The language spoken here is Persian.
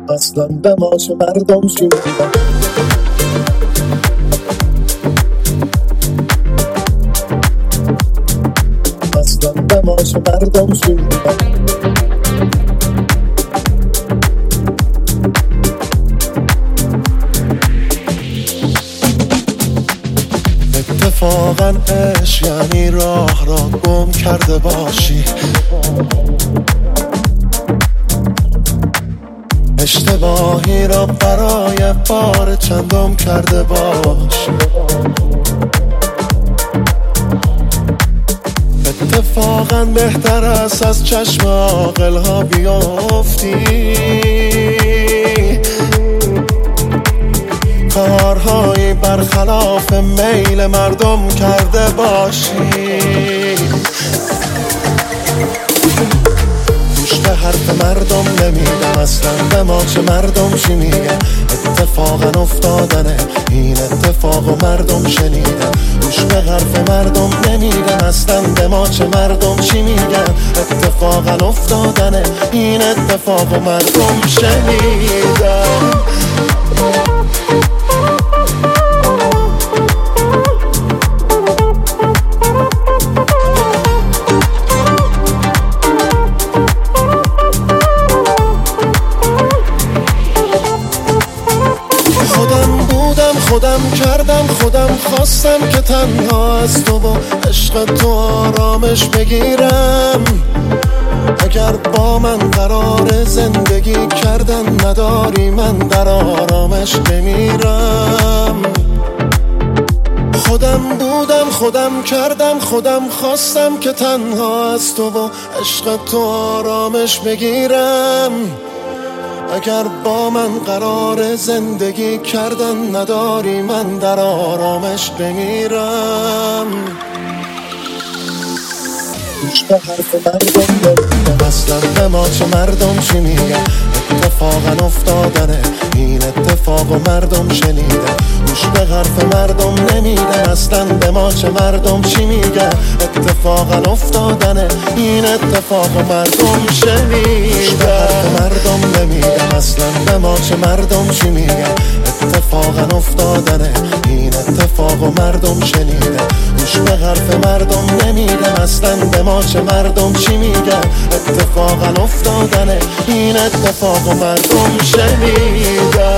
اصلا به ما چه مردم چی میگن. اصلا به ما چه مردم چی میگن. اتفاقا عشق یعنی راه را گم کرده باشی، اشتباهی را برای بار چندم کرده باشی. اتفاقا بهتر است از چشم عاقل ها بیافتی، کارهایی برخلاف میل مردم کرده باشی. گوش به حرف مردم نمیدم، اصلا به ما چه مردم چی میگن. اتفاقا افتادنه این اتفاق و مردم شنیدن. گوش به حرف مردم نمیدم، اصلا به ما چه مردم چی میگن. اتفاقا افتادنه این اتفاق و مردم شنیدن. خودم کردم خودم خواستم که تنها از تو با عشق تو آرامش بگیرم. اگر با من قرار زندگی کردن نداری من در آرامش بمیرم. خودم بودم خودم کردم خودم خواستم که تنها از تو با عشق تو آرامش بگیرم. اگر با من قرار زندگی کردن نداری من در آرامش بمیرم. گوش به حرف مردم نمیدم، اصلا به ما چه مردم چی میگن. اتفاقا افتادنه این اتفاق و مردم شنیدن. گوش به حرف مردم نمیدم، اصلا به ما چه مردم چی میگن. اتفاقا افتادنه این اتفاق و مردم شنیدن. گوش به حرف مردم نمیدم، اصلا به ما چه مردم چی میگن. اتفاقا افتادنه این اتفاق و مردم شنیدن. گوش به حرف مردم نمیدم، اصلا به ما چه مردم چی میگن. اتفاقا افتادنه این اتفاق و مردم شنیدن.